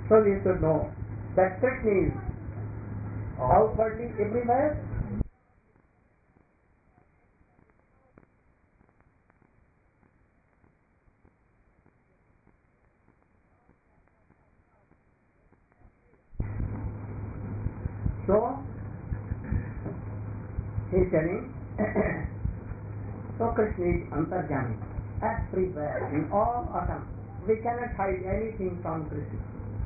So we should know that Krishna is outwardly everywhere. So he is telling so Krishna is Antarjami, everywhere, in all atoms. We cannot hide anything from Krishna.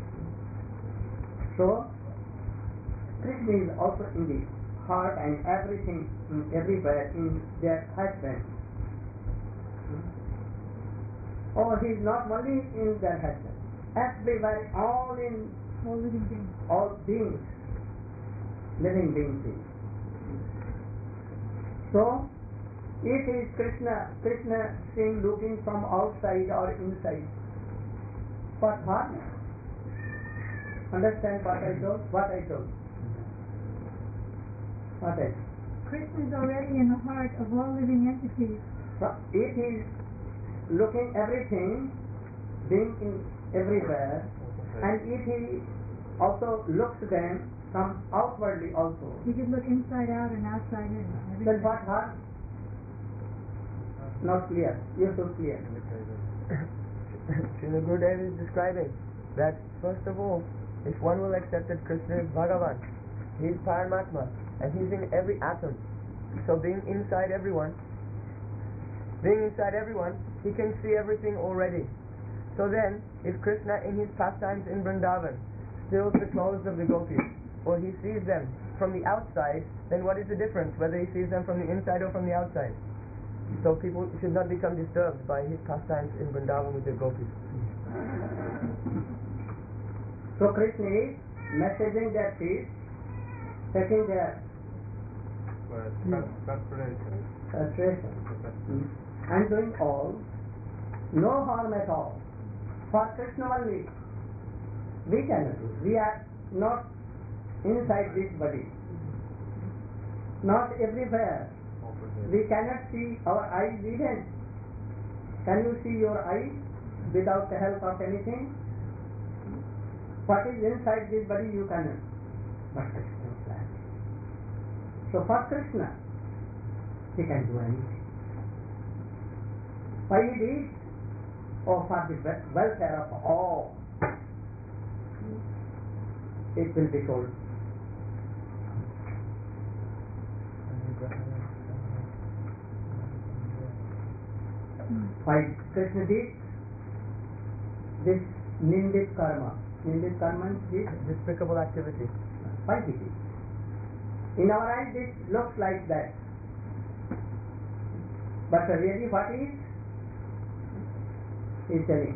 So Krishna is also in the heart and everything, everywhere in their husband. Or he is not only in their husband, everywhere, all in All living beings. all beings, living beings. So if is Krishna seen looking from outside or inside, what harm? Understand what I told? What I told? What I told? Krishna is already in the heart of all living entities. So if he is looking everything, being in everywhere, and if he also looks them from outwardly also, He could look inside out and outside in. then what harm? Not clear. You should clear. Srila Gurudev is describing that first of all, if one will accept that Krishna is Bhagavan, he is Paramatma, and he's in every atom. So being inside everyone, he can see everything already. So then, if Krishna in his pastimes in Vrindavan steals the clothes of the gopis, or he sees them from the outside, then what is the difference whether he sees them from the inside or from the outside? So people should not become disturbed by his pastimes in Vrindavan with the gopis. So Krishna is messaging their feet, taking their frustration, and doing all, no harm at all. For Krishna only, we cannot do. We are not inside this body, not everywhere. We cannot see our eyes even. Can you see your eyes without the help of anything? What is inside this body you cannot. But Krishna can. So for Krishna, he can do anything. Why he did? Oh, for the welfare of all. It will be told. Why Krishna did this Nindit karma? Nindit karma is Despicable activity. why did it? In our eyes this looks like that. But really what is? He is telling.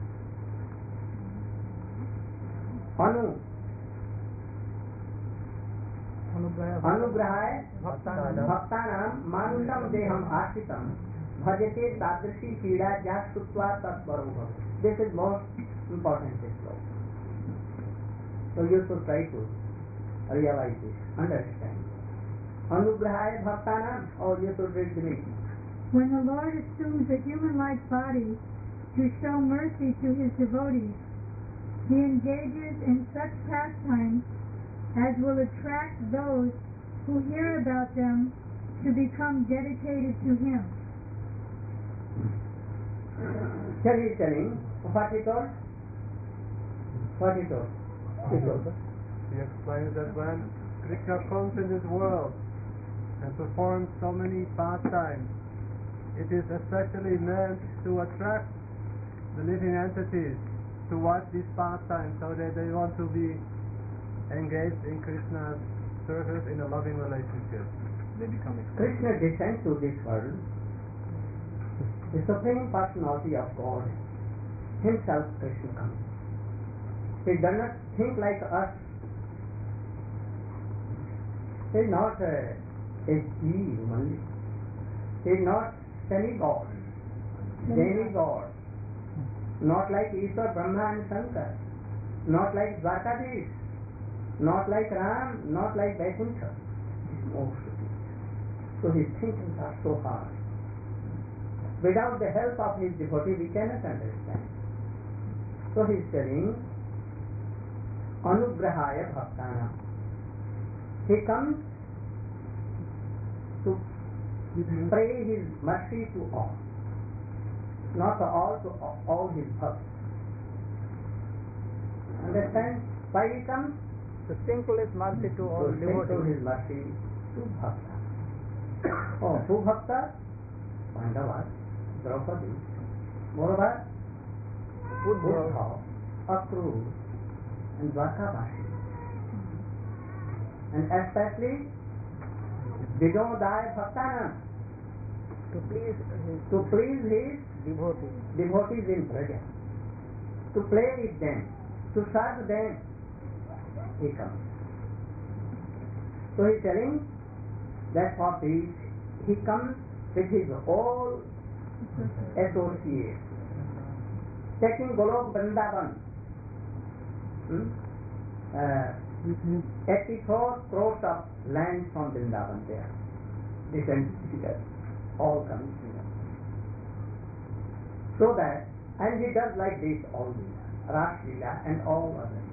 Anugrahay bhaktanam manusham deham ashitam bhajate tadrishi pida jasutva tatvaram. This is most important this law. So you should try to realize this, understand. Anugrahay bhaktanam, or you should read the meaning. When the Lord assumes a human-like body to show mercy to his devotees, he engages in such pastimes as will attract those who hear about them to become dedicated to him. Here he is telling what he told. What he told. He told. He explains that when Krishna comes in this world and performs so many pastimes, it is especially meant to attract the living entities to watch these pastimes so that they want to be engaged in Krishna's service in a loving relationship. They become Krishna descends to this world, the Supreme Personality of God, himself Krishna comes. He does not think like us. He is not a human. He is not semi-God, demi-God, not like Ishwar, Brahma and Shankar, not like Dwarkadhish, not like Ram, not like Vaikuntha. So his thinkings are so hard. Without the help of his devotee, we cannot understand. So he is telling, Anugrahaya Bhaktana. He comes to pray his mercy to all. Not to all, to all his bhakts. Understand? Why he comes? To sprinkle his mercy to all To sprinkle devotees. his mercy to Bhakta. Oh, who Bhakta? Pandavas, Draupadi, moreover, Uddhav, Akrura, and Dwarkavashi. And especially Vinodaya Bhaktanam, To please his to please his devotees. devotees in Braja, to play with them, to serve them, he comes. So he is telling that for this he comes with his whole associates, taking Golok Vrindavan, 84 crores of land from Vrindavan there, different figures, all coming here. So that, and he does like this all Leela, Ras Leela and all others.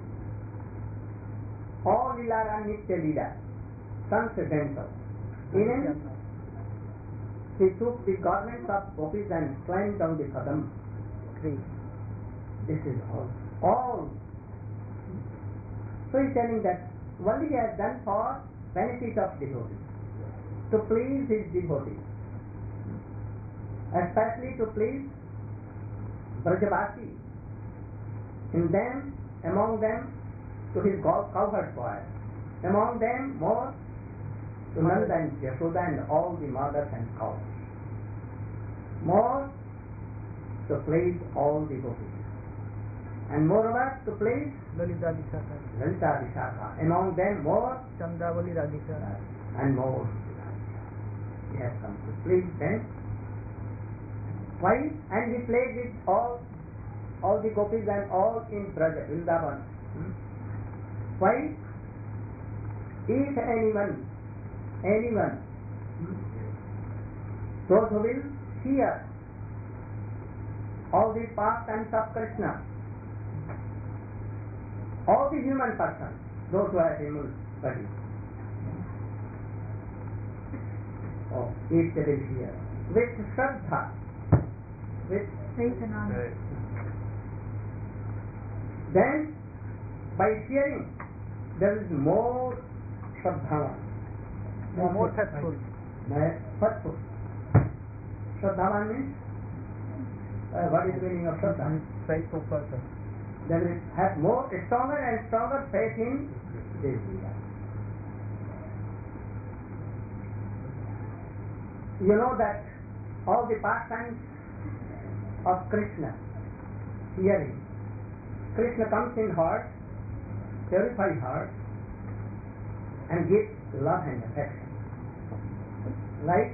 All Leela are Nitya Leela, transcendental. Even he took the garments of gopis and climbed down the Kadam tree. This is all. So he is telling that only he has done for benefit of devotees, to please his devotees, especially to please Brajavasi, in them, among them, to his cowherd boys, among them more to Nanda and Yashoda and all the mothers and cows, more to please all devotees, and moreover to please Lalita Vishaka. Lalita Vishaka, among them more Chandravali Radhika. and more. He has come to please them. Why? And he played with all the gopis and all in Braja, Vrindavan. Why? If anyone, those who will hear all the pastimes of Krishna, all the human persons, those who have human body, if they will hear with Shraddha, with Faith and honor. then by hearing there is more Shraddhavan, More faithful. faithful. Shraddhavan means what is the meaning of Shraddha? Faithful person. They will have more stronger and stronger faith in this Leela. You know that all the pastimes of Krishna, hearing, Krishna comes in heart, purifies heart, and gives love and affection. Like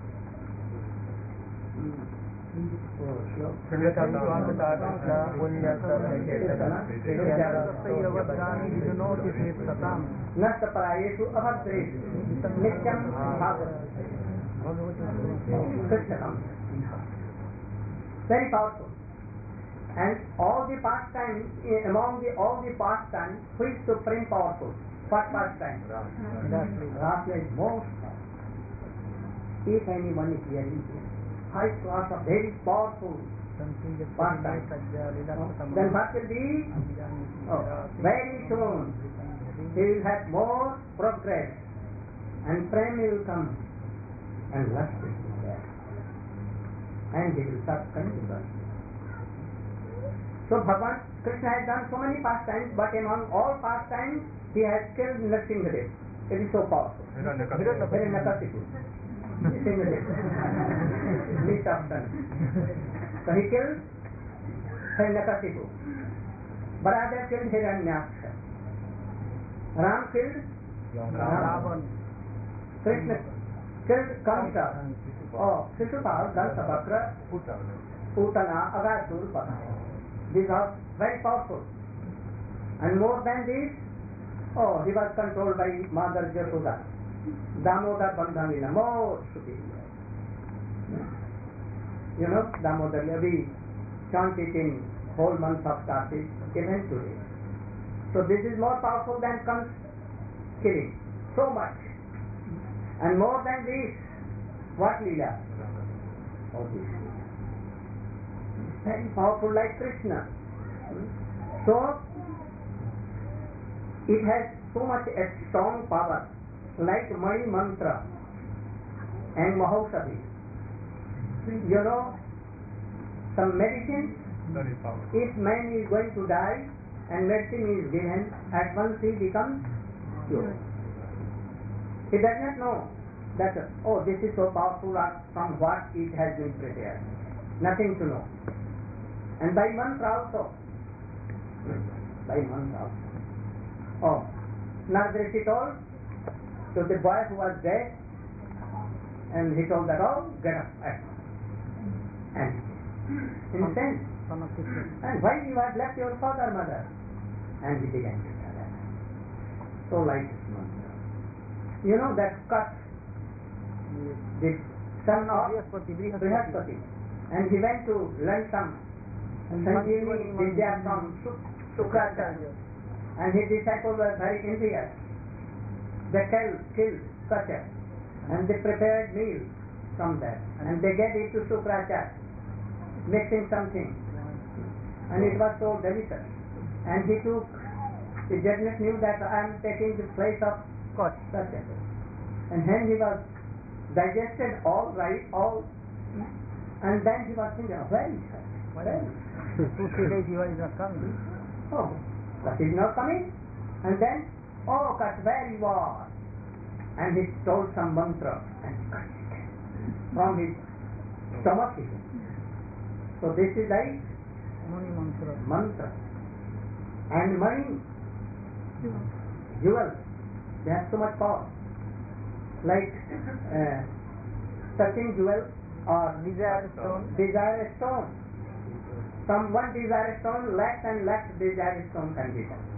Nastaparayesu abhadresu nityam bhagavad. Krishna comes in heart. Very powerful. And all the pastimes, among all the pastimes, who is supreme powerful? What pastime? Rasa is most powerful. If anyone is hearing this, high class of very powerful pastime, then what will be? Very soon he will have more progress, and prem will come, and lust will be there, and he will start continuously. So Bhagavan Krishna has done so many pastimes, but among all pastimes he has killed Nrsimhadev. It is so powerful. Hiranyakasipu. Nrsimhadev. Least of sons. So he killed Hiranyakasipu. Baladev killed Hiranyaksha. Ram killed Ravan. Krishna killed Kamsa. Shishupal, Dansabhakra, Putana, Agadur, Patana. These are very powerful. And more than this, he was controlled by Mother Yashoda. Damodar Bandhamila, more superior. You know, Damodar, we chant it in whole month of Kartik, even today. So this is more powerful than comes killing. So much. And more than this, what Leela? Oh, this. Very powerful like Krishna. So, it has so much a strong power, like Mani Mantra and Mahaushadhi. You know, some medicine, Very powerful. if man is going to die and medicine is given, at once he becomes cured. He does not know that, oh, this is so powerful, from what it has been prepared. Nothing to know. And by mantra also. By mantra also. Oh, Nargrishi told to the boy who was dead, and he told that, oh, get up at once. And instant. Son of Krishna. And why you have left your father, mother? And he began to tell that. So like this mantra. You know that cut, the son of Brihaspati, and he went to learn some Sanjeevani Vidya from Shukracharya, and his disciples were very envious. They killed Kacha, and they prepared meal from that, and they gave it to Shukracharya, mixing something, and it was so delicious. And he took, the judges knew that I am taking the place of Kacha, and when he was digested all right, and then he was thinking, where is that? Where is that? 2-3 days he was not coming. Oh, Kat is not coming. And then, oh, Kat, where he was? And he told some mantra and Kat from his stomach. So this is like Mani Mantra. mantra. And money, jewels, they have so much power. Like touching jewel or Desire stone. desire stone. From one desire stone, lakhs and lakhs desire stone can be done.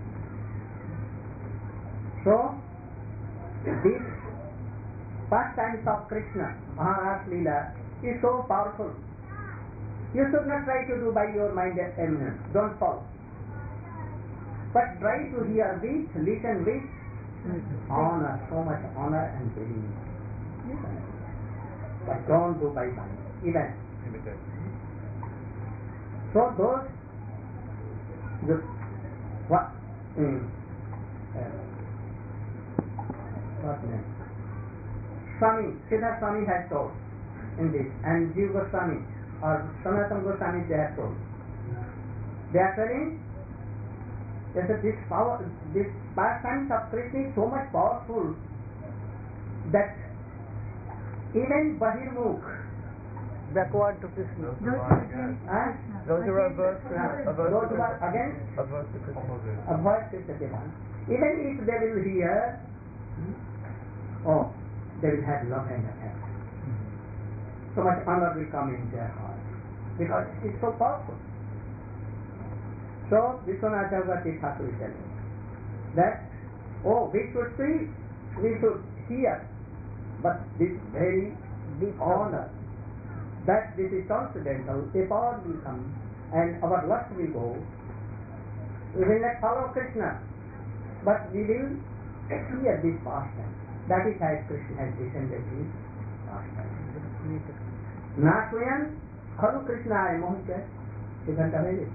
So, this pastimes of Krishna, Maharaj Leela, is so powerful. You should not try to do by your mind eminence. Don't follow. But try to hear this, listen with honor, so much honor and belief. But don't do by mind. Even. So those, what name? Swami, Siddhartha Swami has told in this, and Jiva Goswami or Sanatana Goswami they have told. They are telling that this power, this pastimes of Krishna is so much powerful that even Bahirmukh, Backward to Krishna. Those who are averse to those who are against averse to Krishna. avoid Krishna Devan, even if they will hear, oh, they will have love and affection. So much honor will come in their heart because it is so powerful. So Vishwanath Chakravarti Thakur is telling that, oh, we should see, we should hear, but this very deep honor, that this is transcendental, a power will come and our lust will go. We will not follow Krishna, but we will hear this pastime. That is how Krishna has descended his pastime. Na swayam khalu Krishnaya mohite siddhanta vede.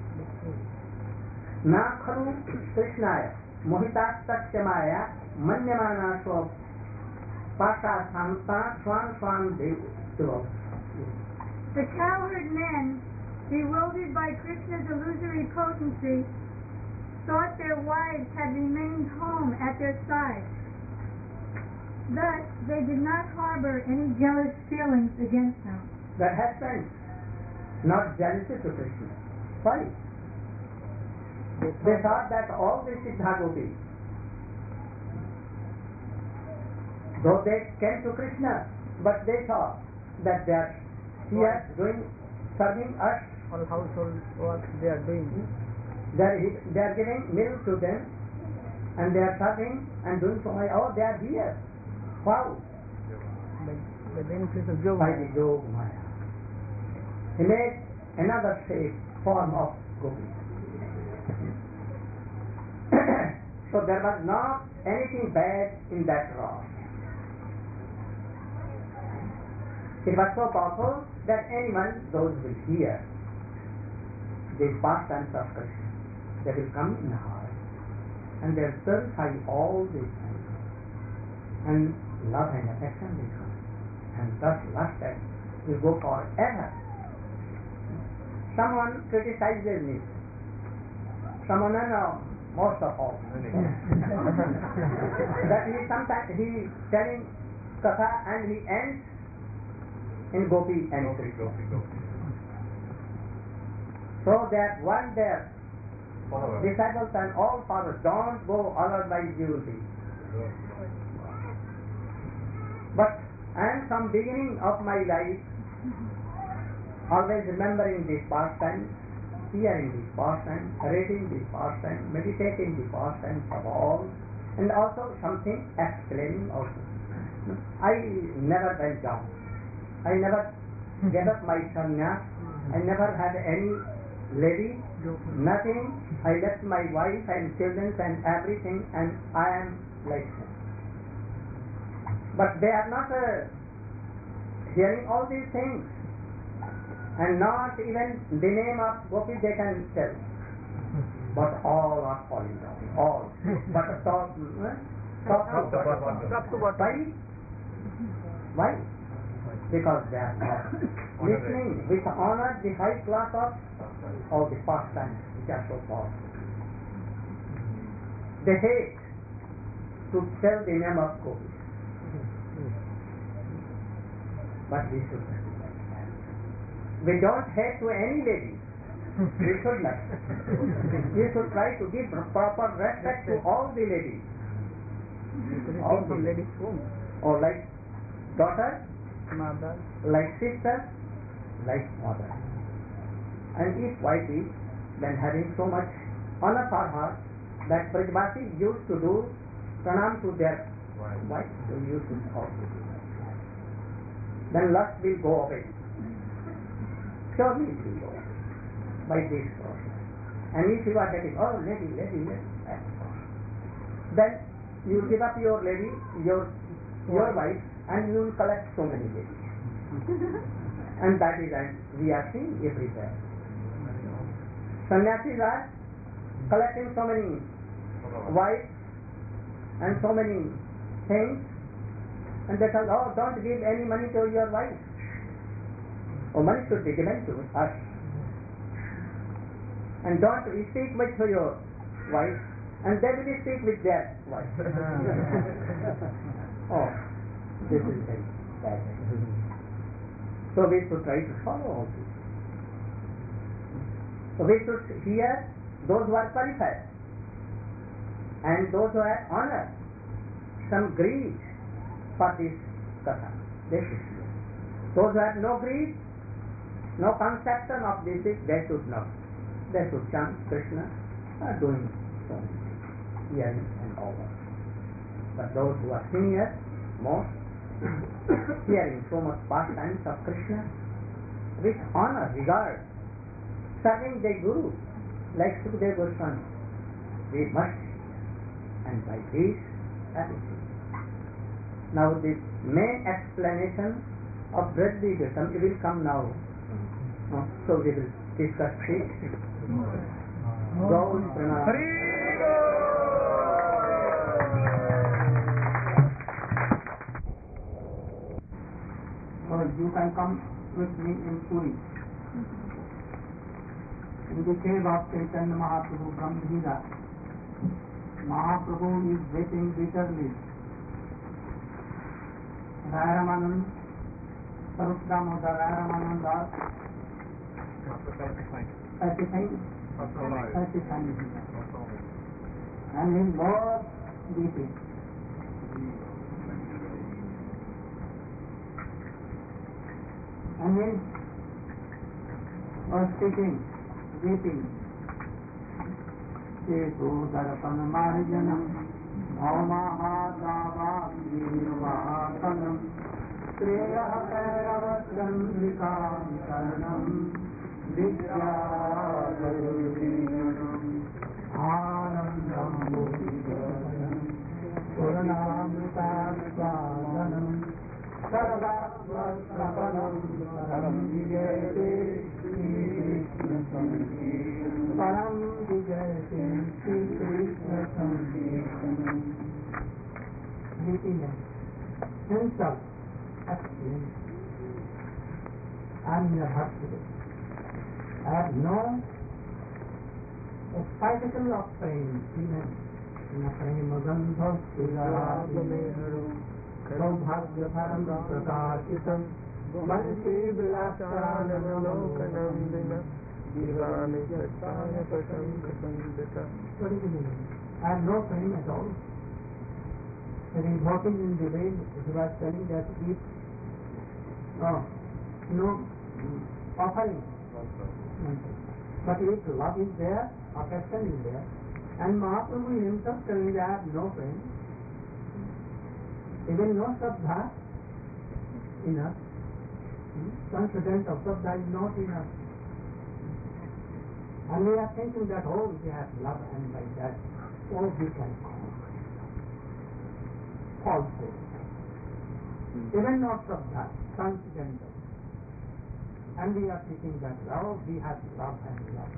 Na khalu Krishnaya mohitat takshamaya manyamana swa pasha samta swan swan dev. The cowherd men, bewildered by Krishna's illusory potency, thought their wives had remained home at their side. Thus, they did not harbor any jealous feelings against them. That husband, not jealousy to Krishna. Why? They thought that all this is Bhagavati. Though they came to Krishna, but they thought that they are here serving us. All household work they are doing. They are giving milk to them, and they are serving and doing so much. Oh, they are here. Wow! By the influence of Yoga. By the Yoga Maya. He made another shape, form of gopi. So there was not anything bad in that rock. It was so powerful that anyone, those will hear these pastimes of Krishna, they will come in the heart and they will purify all these things, and love and affection will come, and thus lust will go forever. Someone criticizes me. Someone, most of all, that he sometimes he telling katha and he ends in Gopi and Krishna. So that one their disciples and all fathers don't go otherwise you will be. But I am from beginning of my life always remembering these pastimes, hearing these pastimes, reading these pastimes, meditating the pastimes of all, and also something explaining also. I never went down. I never gave up my sannyas. I never had any lady, nothing. I left my wife and children and everything, and I am like him. But they are not hearing all these things, and not even the name of Gopi they can tell. But all are falling down. All. But top to bottom. Why? Because they are not listening with honor the high class of all the pastimes which are so powerful. They hate to tell the name of Gopi. But we should not do that. We don't hate to any lady. We should not. We should try to give proper respect to all the ladies. All the ladies. Or like daughter, mother, like sister, like mother. And if wife is then having so much honor for her that Brajvasi used to do pranam to their wife, so you should also do that. Then lust will go away. Surely it will go away by this process. And if you are getting, oh lady, then you give up your lady, your wife, and you will collect so many ladies. And that is, and we are seeing everywhere. Sannyasis are collecting so many wives and so many things, and they tell, oh, don't give any money to your wife. Oh, money should be given to us. And don't speak much to your wife, and they will speak with their wife. Oh, this is very bad. So we should try to follow all this. So we should hear those who are qualified and those who have honor, some greed for this katha. They should hear. Those who have no greed, no conception of this, they should not. They should chant Krishna, doing so many things, hearing and all that. But those who are senior, most, hearing so much pastimes of Krishna with honor, regard, serving the Guru like Sukadeva Goswami, we must hear, and by this everything. Now the main explanation of Braj-Vigatam will come now. So we will discuss it. Gaur Pranam. So you can come with me in Puri. In the cave of Chaitanya Mahaprabhu Brahmagita, Mahaprabhu is weeping bitterly. Ramanand, Sarup Damodar, Ramanand Das, satisfying, and his Lord weeping. And he was speaking, weeping. Cheto Darapan Marijanam, Bhaumaha Davakivatanam, Treya Kairavasram Vikam Karanam, Vidya Anandam Mukhi happiness, sense of experience. I am in a hospital. I have no particle of pain, even in a prema gandha सौभाग्यभरं प्रकाशितं वंशी विलासानलोकनंदिन दीवानि सत्ताय प्रशंसन्दिता. What is the meaning? I have no pain at all. And in walking in the way, he was telling that if no offering, but if love is there, affection is there, and Mahaprabhu himself telling that I have no pain, even no Shraddha enough, confidence of Shraddha is not enough. And we are thinking that, oh, we have love and like that, oh, we can conquer. Falsehood. Even not Shraddha, transcendental. And we are thinking that, oh, we have love and love.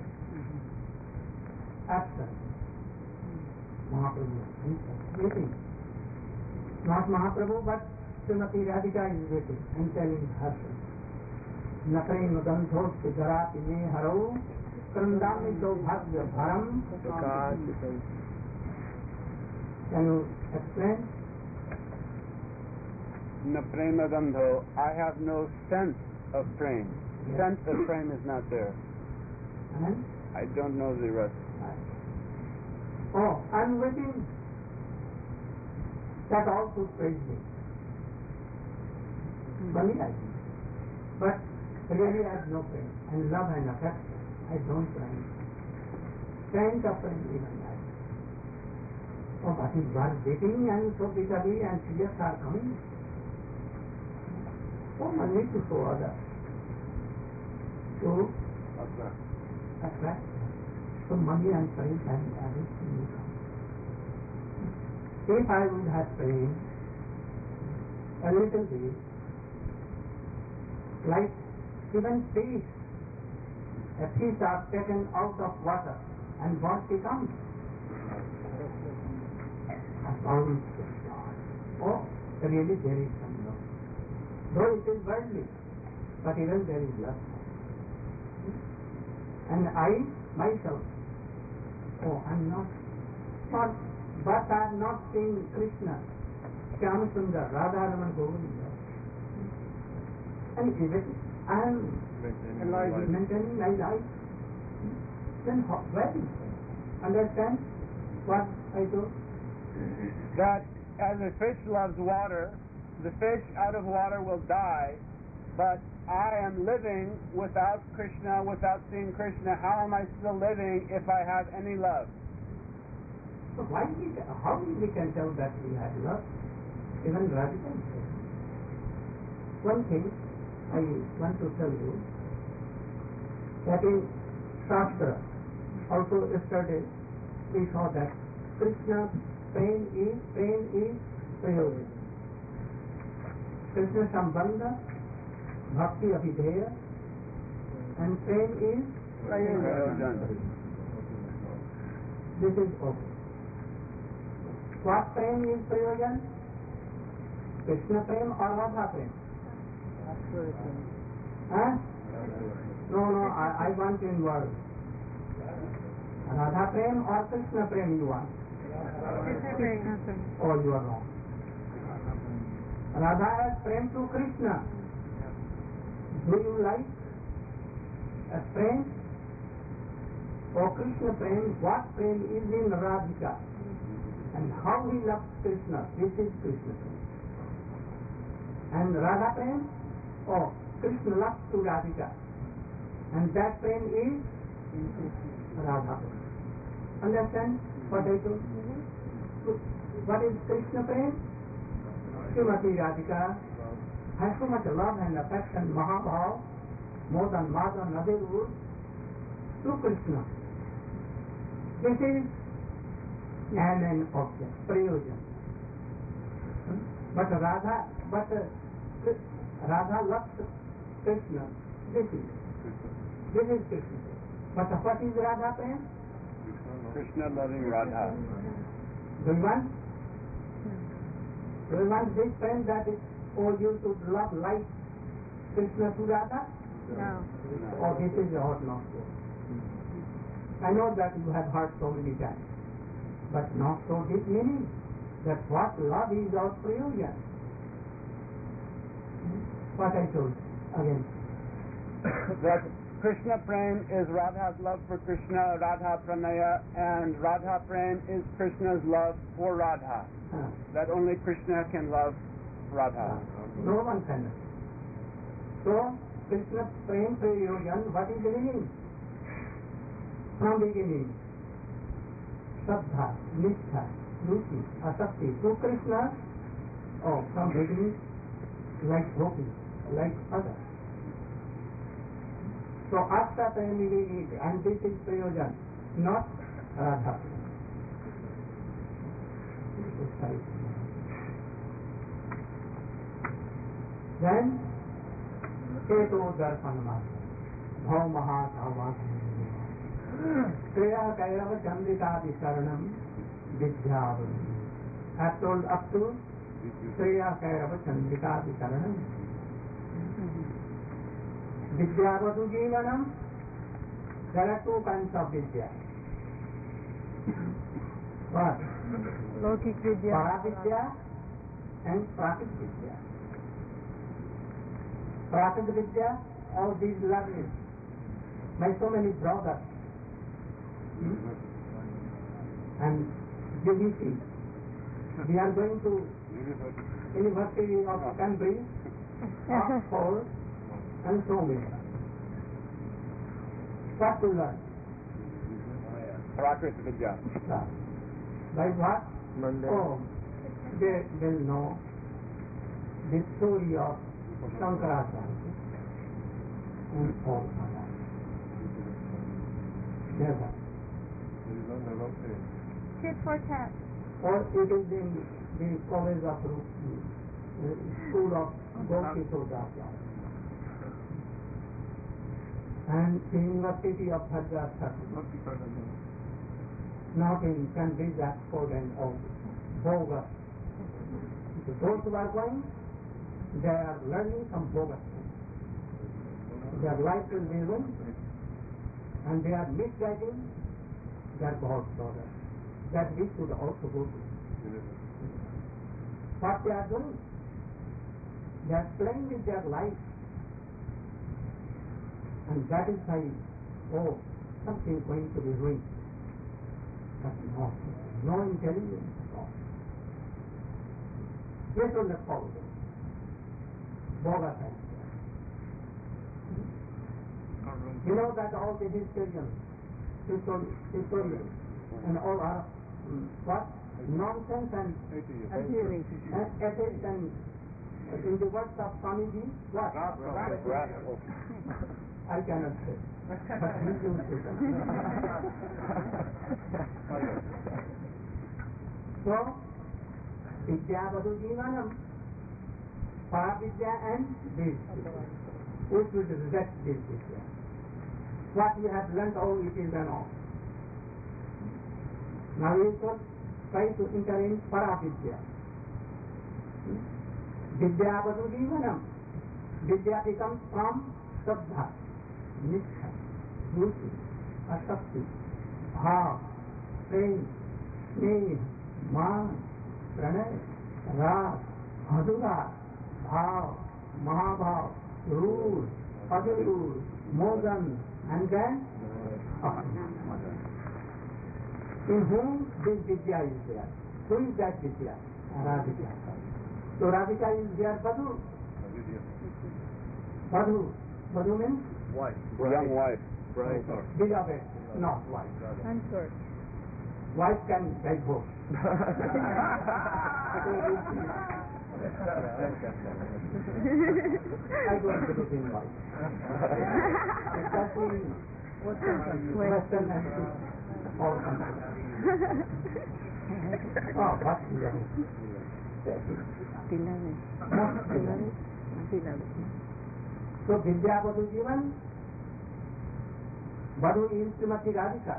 Absent. Mahaprabhu is waiting. Not Mahaprabhu, but Srimati Radhika is waiting and telling her, Naprema gandhosti garati me haro krandami saubhagya bharam. Can you explain? Naprema gandho, I have no sense of prema. Yes. Sense of prema is not there. And? I don't know the rest. Oh, I'm waiting. That also praise me. Funny I think. But really I have no pain. And love and affection, I don't pain. Pain suffering even I. Oh, but he was waiting and so bitterly and tears are coming. Oh, I need to show others. To attract. So money and praise and everything will come. If I would have pain a little bit, like even fish, a fish are taken out of water, and what becomes? A bound to God. Oh, really there is some love. Though it is worldly, but even there is love. And I, myself, oh, I'm not, but I have not seen Krishna, Shyam Sundar, Radharaman Govinda. And even I am maintaining my life. Then where is it? Understand what I do? That as a fish loves water, the fish out of water will die, but I am living without Krishna, without seeing Krishna. How am I still living if I have any love? So how we can tell that we have love? Even Radhika says. One thing I want to tell you, that in Shastra, also yesterday, we saw that Krishna prem is prayojan. Krishna Sambandha, Bhakti Abhideya, and prem is prayojan. This is okay. What prem is prayojan? Krishna prem or Radha prem? Huh? No, I want in words. Radha prem or Krishna prem you want? Oh, you are wrong. Radha has prem to Krishna. Do you like a prem? Or Krishna prem? What prem is in Radhika? And how he loves Krishna? This is Krishna prem. And Radha prem? Oh, Krishna loves to Radhika. And that prem is Radha prem. Understand what I told? What is Krishna prem? Srimati Radhika has so much love and affection, Mahabhav, more than Madha Nadirur, to Krishna. This is an object, prayojan. But Radha loves Krishna. This is Krishna. But what is Radha prem? Krishna loving Radha. Do you want? Do you want this friend that is, oh, you should love like Krishna to Radha? No. Or this is or not so? I know that you have heard so many times, but not so deep meaning. That what love is our prayojan. What I told again. That Krishna Prem is Radha's love for Krishna, Radha Pranaya, and Radha Prem is Krishna's love for Radha. That only Krishna can love Radha. No one can. So, Krishna Prem Prayojan, what is the meaning? From beginning, Shraddha, Nishtha, Ruchi, Asakti, to Krishna, oh, from beginning, like Gopi, like others. So, Asta Prem we need, and this is Prayojan, not Radha. Then, Eto Darpanama, Bhaumaha Dhavaha, Kriya Kairava Chandrika Visaranam, Vidyavani. I have told up to Kriya Kairava Chandrika Visaranam. Vidyavadu Jivanam, there are two kinds of Vidya. What? Lokik Vidya. Paravidya and Prakrit Vidya. Prakrit Vidya, all these learnings by so many brothers and UBC. We are going to University of Cambridge, Oxford, and so many. What to learn? Prakrit Vidya. By what? Monday. Oh, they will know the story of Shankaracharya and all others. Never. Tit for tat. Or it is in the college of school of Gokisodacharya and the University of Bhadrasthana. Not in Cambridge, Oxford and all. Bogus. Those who are going, they are learning some bogus things. Their life will be ruined and they are misguiding their God's daughter. That we should also go to. What they are doing? They are playing with their life. And that is why, oh, something is going to be ruined. But no intelligence at all. Yes or not follow them. Bogus idea. You know that all the historians and all are what? Nonsense and atheists and in the words of Swamiji, what? I cannot say. But he used to say. So, Vidyavadu Jivanam, Paravidya and this. We should reject this Vidya. What we have learned, all it is and all. Now we should try to enter in Paravidya. Vidyavadu Jivanam. Vidya becomes from Shraddha, Nishtha, Ruchi, Asakti, Bhav, Prem, Sneh, Man, Pranay, Ras, Madhura, Bhav, Mahabhav, Rur, Padarur, Mogan, and then in whom this Vidya is there. Who is that Vidya? Radhika. So Radhika is there, Badhu. Badhu. Badhu means? Wife. Young wife. Bride. Beloved, not wife. Consort. Wife can divorce. I don't believe in wife. Especially Western and all countries. Oh, what beloved? Most beloved. So Vidya Badhu Jivan, Badhu is Srimati Radhika.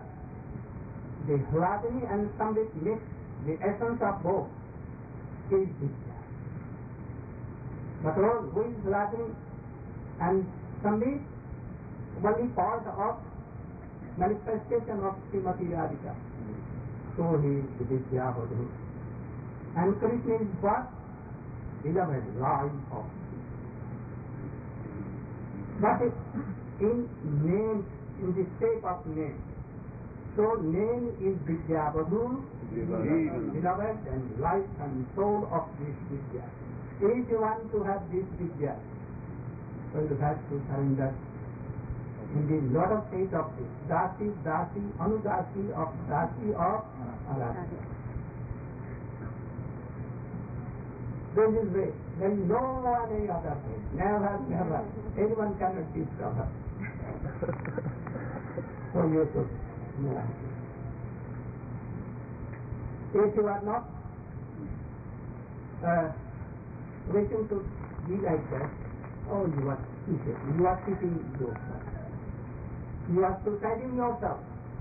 The Hladini and Samvit mix, the essence of both is Vidya. Kathol, who is laughing and Sambit, only part of manifestation of Srimati Radhika. So he is Vidyavadhu. And Krishna is what? Beloved, life of but in name, in the shape of name. So name is Vidyavadhu, beloved and life and soul of this Vidya. If you want to have this Vidya, so you have to surrender in the lotus state of this Dasi, Dasi, Anudasi of Aradhya. This is way. There is no any other way. Never, never. Anyone cannot discover. So you should know. If you are not wishing to be like that, oh, you are cheating. You are cheating yourself. You are suiciding yourself.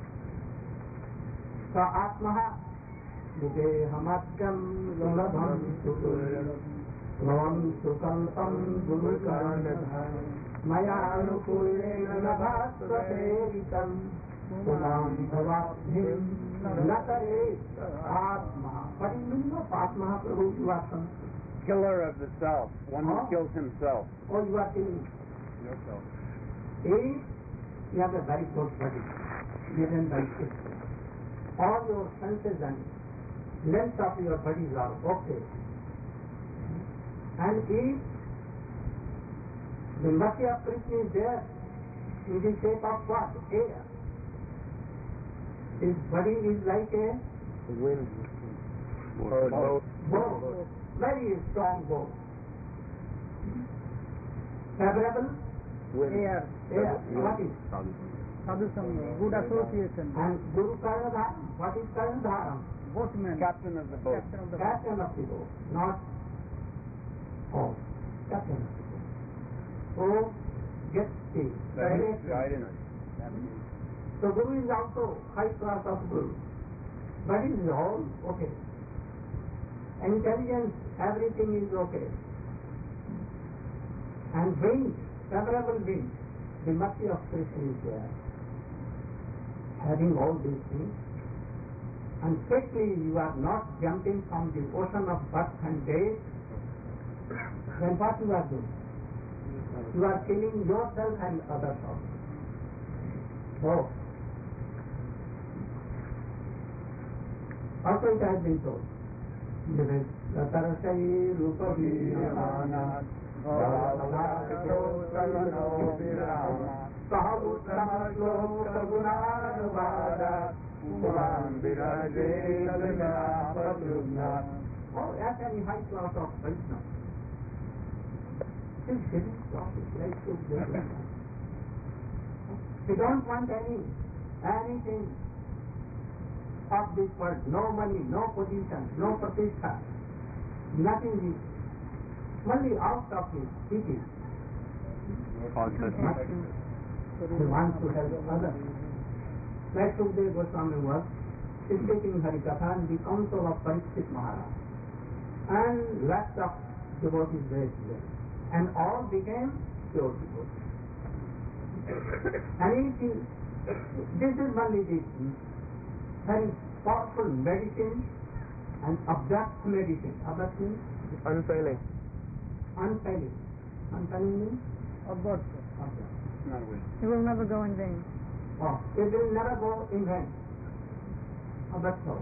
So Atmaha Videhamatyam Lalabham Sukam Sukalpam Gurukarnadham Mayanukulena Nabhasvateritam Pulam Bhavabhim Natare Atma. What is the meaning of Atma, Prabhu? You are some Killer of the self, one who kills himself. or you are killing Yourself. if you have a very good body, given by system. All your senses and length of your bodies are okay. And if the mercy of Krishna is there in the shape of what? Air. His body is like a Wind. bow, very strong bow. Favorable Wind. Air. what is? Sadhusanga, good association. And Guru Karnadharam, what is Karnadharam? Boatman. Captain of the boat. Captain of the Captain of the boat, not captain of the boat. So get the direction. Guidance. So Guru is also high class of Guru. But it is all okay. Intelligence, everything is okay. And wind, favorable wind, the mercy of Krishna is there. Having all these things, and quickly you are not jumping from the ocean of birth and death, then what you are doing? You are killing yourself and others also. So, also it has been told, Latarasai Rupa Vijnana Oh, that's any high class of Vaishnava. This is like to they don't want anything of this world, no money, no position, no pratishtha, nothing is only out of his city. He wants to help others. Like Sukadeva Goswami was speaking Harikatha in the council of Parikshit Maharaj. And rest of devotees were there. And all became pure devotees. And this is only the very powerful medicine and abject medicine. Abject means Unfailing. unfailing. Unfailing means Abort. abject. Not a way. It will never go in vain. Oh, it will never go in vain. Oh, that's all.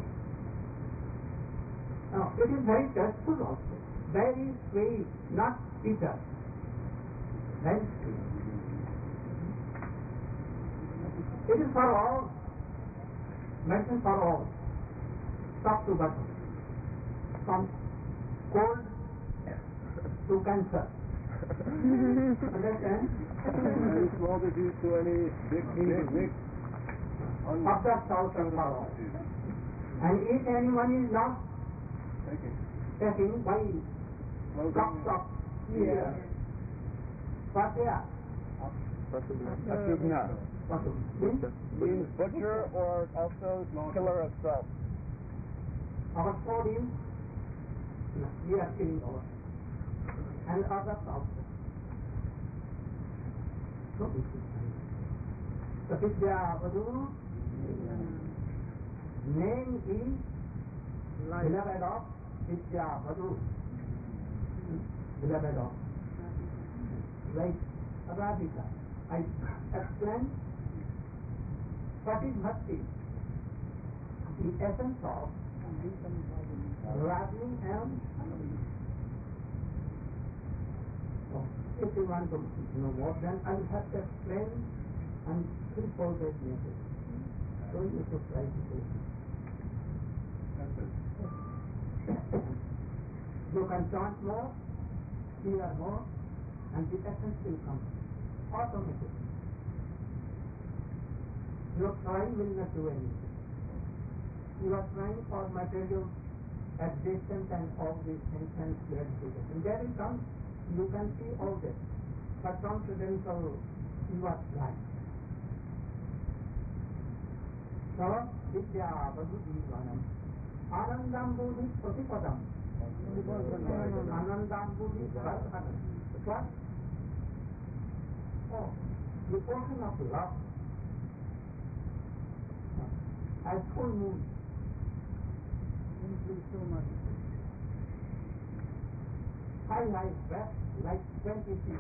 Now, it is very tasteful also. Very sweet, not bitter. Very sweet. It is for all. Medicine for all. Top to bottom. From cold to cancer. Understand? Any small disease to any big. Abject also for all. And if anyone is not taking by drops of tears, what they are? Ashugna means butcher or also killer of self. Our body, we are killing our. and others also. So this is so Vidyavadu name is beloved of Vidyavadu, beloved of, like Radhika. I explained what is bhakti, the essence of Radhi and if you want to know more, then I will have to explain and threefold that message. So you should try to do it. You can chant more, hear more, and the essence will come automatically. Your trying will not do anything. You are trying for material existence and all these things and clarification. There it comes, you can see all this. But transcendental, you are blind. So, Vidya Vadu Jivanam. Anandam Buddhi Pratipadam. Anandam Buddhi Pratipadam. What? Oh, the portion of love as full moon. So much. High breath like 20 feet.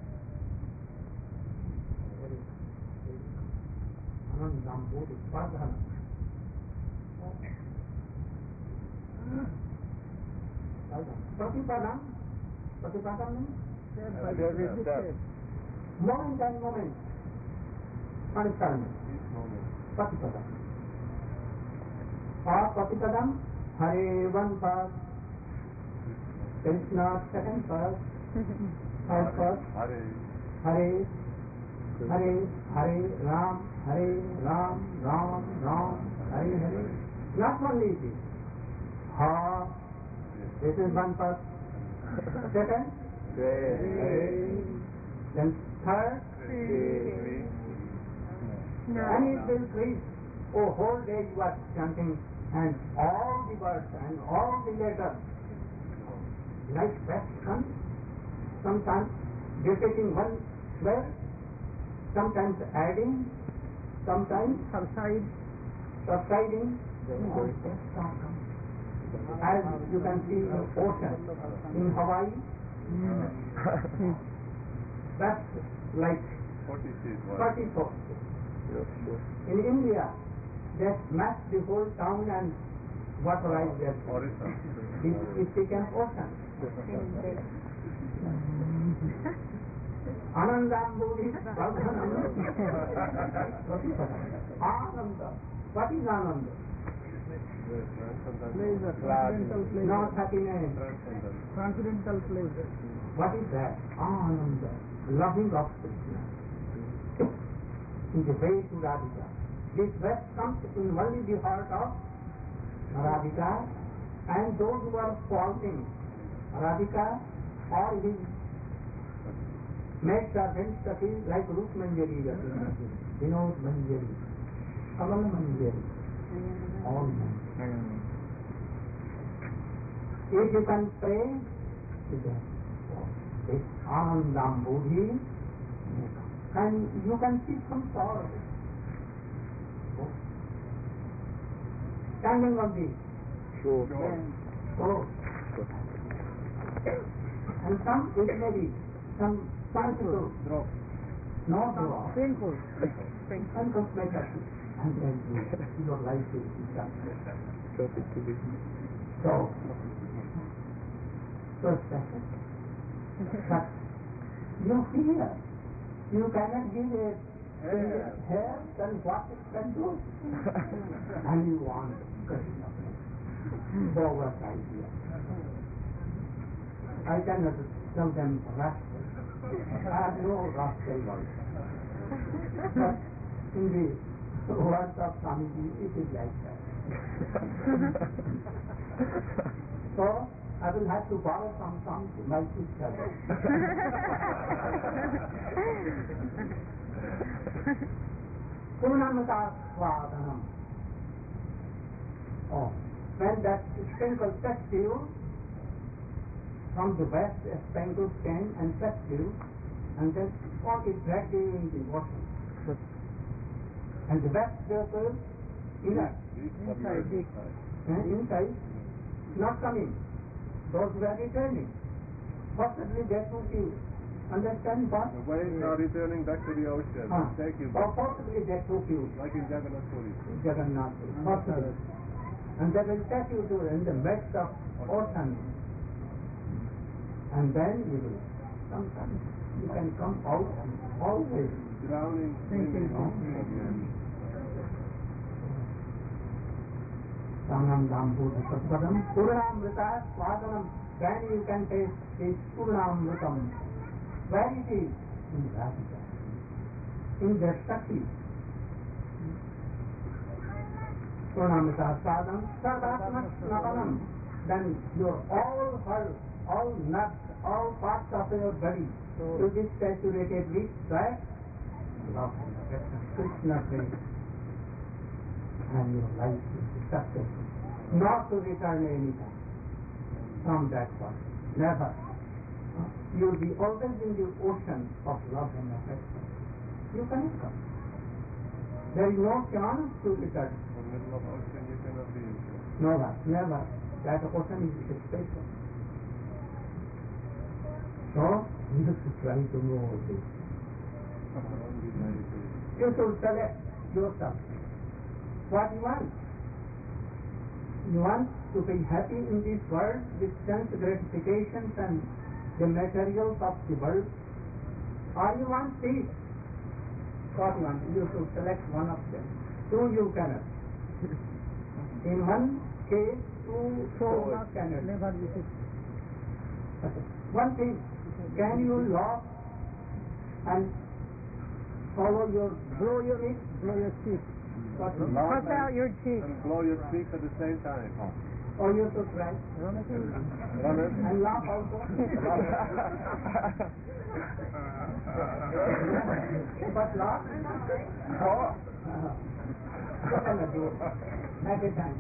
Anandam Buddhi Pratipadam. Pratipadam means moment and moment. Understand? Pratipadam. Or Pratipadam, Hare one part, Krishna second part, third part, Hare, Hare, Ram, Ram, Ram, Hare, Hare. Not only this. Ha, this is one part. Second, then third, and it will increase. Oh, whole day you are chanting and all the words and all the letters like question, sometimes repeating one word, sometimes adding, sometimes subsiding. As you can see the ocean in Hawaii, that's like 44. In India, they smash the whole town and waterize their it became ocean. Anandam Buddhi Pradhanam. Ananda. What is Ananda? Pleasure, transcendental pleasure. Not happiness. Transcendental pleasure. What is that? Ananda. Loving of Krishna. In the way to Radhika. This verse comes in only the heart of Radhika and those who are faulting Radhika or his maid servants, that is like Rup Manjari, Vinod Manjari, Kamal Manjari, all men. If you can pray to them, this Anandam Buddhi, and you can see some sorrow. Standing on the shore. And some, it may be some painful drop. No drop. Painful. And cosmetic. And then your life will be done. So special. But you fear. You cannot give it hair, then what it can do? And you want Krishna. Forward idea. I cannot tell them rascal. I have no rascal voice. But in the words of Swamiji, it is like that. So, I will have to borrow some songs to my sister. Purnamata Swadanam. Oh, when that sprinkle touches you, from the west a spangled can and fetch you, and then what is dragged you in the ocean. And the west circle inner, inside, not coming. Those who are returning. Possibly that would you understand what? The waves are returning back to the ocean. Take you Or back. possibly that took you. Like in Jagannath Puri. Jagannath. Possibly. And they will take you to in the midst of ocean. And then you will sometimes you can come out always. Drowning. Sanam Dambudha Satpadam Purnamrita Swadanam. Then you can taste this Purnamritam. Where it is? In Radhika. In their Shakti. Purnamrita Swadam Sarvatmak Navanam. Then your all health, all nuts, all parts of your body will be saturated with that love and affection, Krishna praise. And your life will be successful. Not to return anytime from that point. Never. You will be always in the ocean of love and affection. You cannot come. There is no chance to return. In the middle of ocean you cannot be. Never, never. That ocean is special. So, you should try to know this. You should select yourself. What you want? You want to be happy in this world with sense gratifications and the materials of the world, or you want peace? What you want? You should select one of them. Two you cannot. In one case, two souls cannot. One thing, can you laugh and follow your Blow your cheek. Puff out your cheek. And blow your cheeks at the same time. or you should cry Run it. and laugh also. But laugh you cannot do it at a time.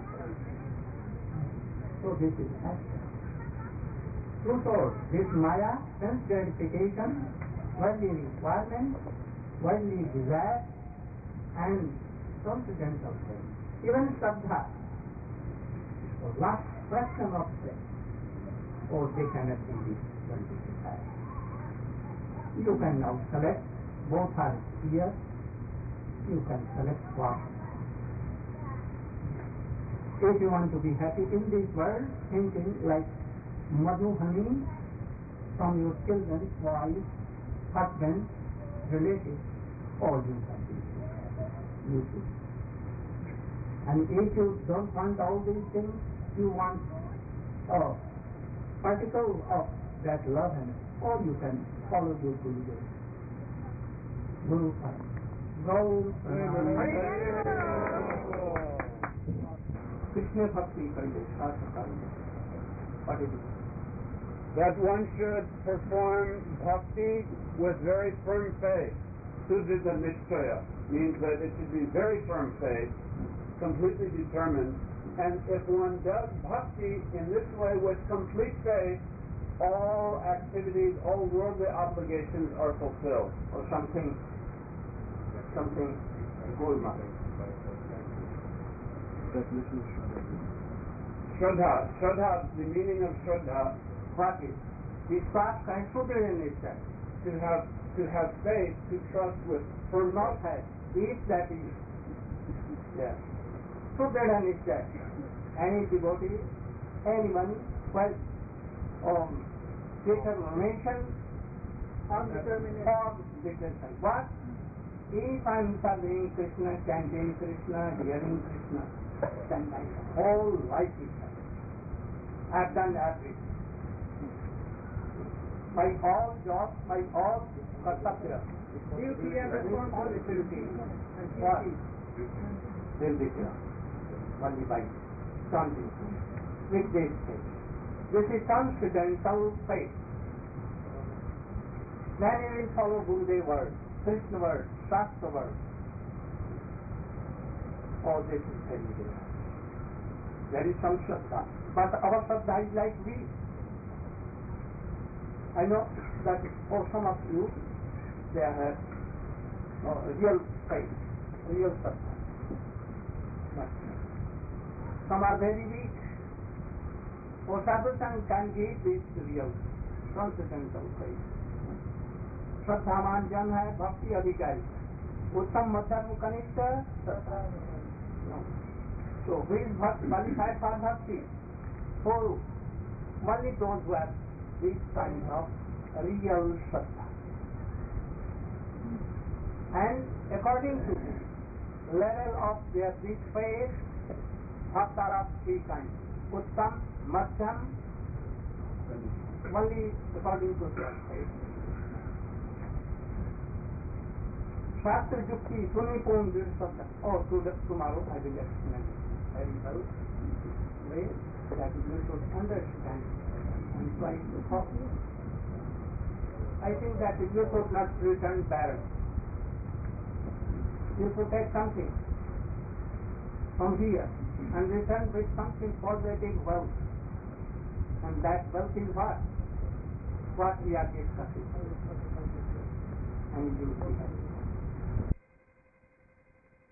So this is action. Two souls, this Maya, sense gratification, worldly requirement, worldly desire, and transcendental things. Even Shraddha, or last fraction of them, or they cannot be this worldly desire. You can now select, both are here, you can select one. If you want to be happy in this world, thinking like Madhu honey from your children, wife, husband, relatives, all you can be happy. You should. And if you don't want all these things, you want a particle of that love and all you can follow your Guru. Guru Guru Krishna Bhakti what is it? That one should perform bhakti with very firm faith. Sudhita Nishchaya means that it should be very firm faith, completely determined, and if one does bhakti in this way with complete faith, all activities, all worldly obligations are fulfilled. Or something good. Shraddha, the meaning of Shraddha, What is? This past kind suited in itself. to have faith, to trust with For not have. If that is yes. Suited in itself. Any devotee, anyone, well, determination or determination. What? If I am serving Krishna, chanting Krishna, hearing Krishna, then my whole life is happy. I have done everything. My all jobs, my all kartavya. Duty and responsibility. What? Will be here. Only by chanting. With this faith. This is transcendental faith. Then you will follow Gurudev word, Krishna word, Shastra word. Oh, this is very good. There is some Shraddha. But our Shraddha is like we. I know that for some of you, they have real faith, real success. But some are very weak. For sadhusang can give this real transcendental faith. श्रद्धावान जन है, भक्ति अधिकारी, उत्तम मध्यम कनिष्ठ श्रद्धा. So who is qualified for bhakti? For only those who have this kind of real shraddha. And according to the level of their this faith, bhakta are of three kinds: uttam, madhyam, only according to their faith. Shastra Yukti Sunipon Virshata. Oh, tomorrow I will explain very well way that you should understand and try to follow. I think that you should not return barren. You should take something from here and return with something positive wealth. And that wealth is what? What we are discussing. And you see that.